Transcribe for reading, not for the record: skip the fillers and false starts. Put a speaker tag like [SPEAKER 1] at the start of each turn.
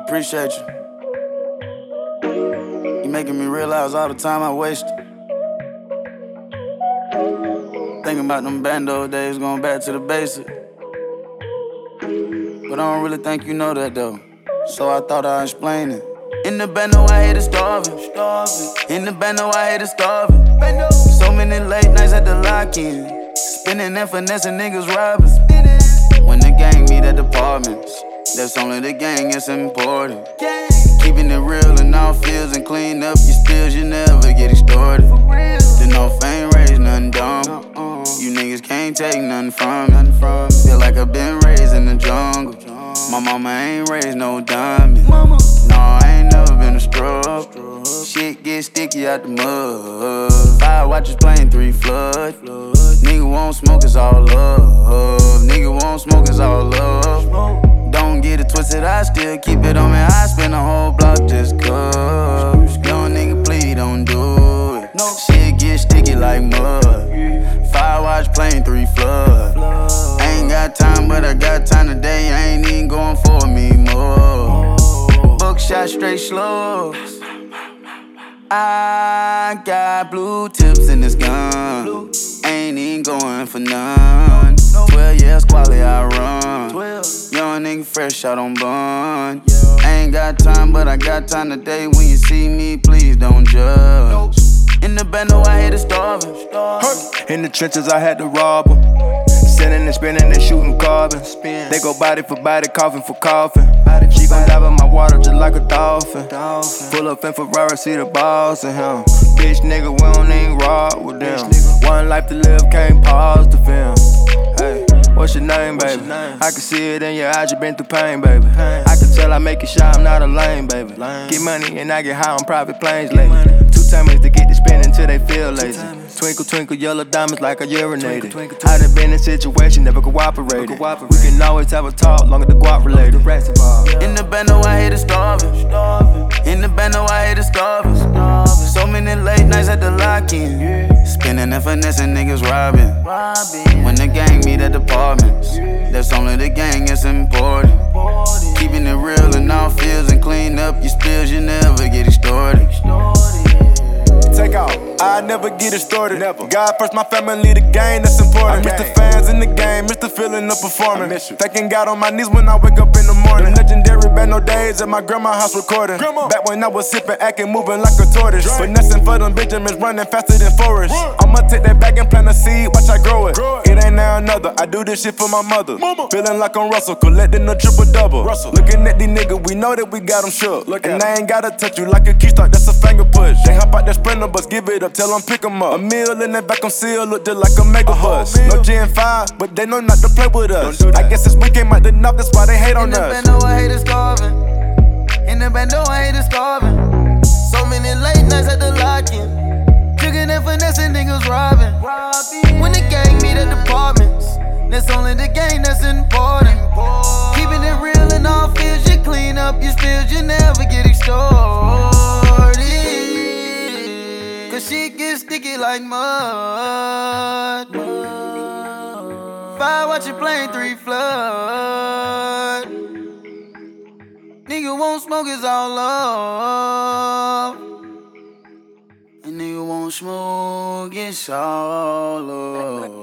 [SPEAKER 1] appreciate you. You making me realize all the time I wasted. Thinking about them bando days, going back to the basics. But I don't really think you know that though, so I thought I'd explain it. In the bando, I hated starving. In the bando, I hated starving. So many late nights at the lock-in, spinning and finessing niggas robbing. When the gang meet at apartments, that's only the gang, it's important. Keeping it real in all fields and clean up your spills, you never get extorted. Then no fame raised, nothing dumb. You niggas can't take nothing from me. Feel like I've been raised in the jungle. My mama ain't raised no diamond. No, I ain't never been a scrub. Shit get sticky out the mud. 5 watches playing 3 flood. Nigga won't smoke, it's all love. Nigga won't smoke, it's all love. Don't get it twisted, I still keep it on me. I spend a whole block just cuz. Young nigga, please don't do it. Shit get sticky like mud. 5 watch playing 3 flood. Ain't got time, but I got time today. I ain't even going for me more. Buckshot straight slugs. I got blue tips in this gun. Ain't even going for none. 12 years quality I run. Young nigga fresh out on bun. Ain't got time, but I got time today. When you see me, please don't judge. In the bando, I hated starving.
[SPEAKER 2] In the trenches, I had to rob them. Sending and spinning, they shooting carbon. They go body for body, coffin for coffin. She gon' dive in my water just like a dolphin. Pull up in Ferrari, see the balls in him. Bitch nigga, we don't even rock with them. One life to live, can't pause the film. Hey, what's your name, baby? I can see it in your eyes, you been through pain, baby. I can tell I make it shine, I'm not a lame, baby. Get money and I get high on private planes lately. 2 times to get to spin until they feel lazy. Twinkle, twinkle, yellow diamonds like I urinated. I done been in situation, never cooperated. We can always have a talk, long as the guap related.
[SPEAKER 1] In the bando, I hated starving. In the bando, I hated starving. So many late nights at the lock-in, spinning and finessing niggas robbing. When the gang meet at apartments, that's only the gang, it's important. Keeping it real in all fields and clean up your spills, you never get extorted.
[SPEAKER 2] Take off, I never get it started. Never. God first, my family, the game, that's important. I miss the fans in the game, miss the feeling of performing. Thanking God on my knees when I wake up in the morning. Legendary bando days at my grandma's house recording. Back when I was sipping, acting, moving like a tortoise. Finessing for them Benjamins, running faster than Forrest. I'ma take that back and plant a seed, watch I grow it. It ain't now another, I do this shit for my mother. Feeling like I'm Russell, collecting a triple-double. Looking at these niggas, we know that we got them shook. And I ain't gotta touch you like a key start, that's a finger push. They hop out that Sprinter bus, give it up, tell them pick 'em up. A meal in that back, I'm sealed, look just like a mega bus. No Gen 5, but they know not to play with us. I guess since we came out the knob, that's why they hate on us.
[SPEAKER 1] In the bando, I hated starving. In the bando, I hated starving. So many late nights at the lock-in, tricking and finessing niggas robbing. When the gang meet at departments, that's only the gang that's important. Keeping it real in all fields, you clean up your spills, you never get extorted. Cause shit gets sticky like mud. 5 watch you playing 3 flood. Nigga won't smoke, it's all love. And nigga won't smoke, it's all love.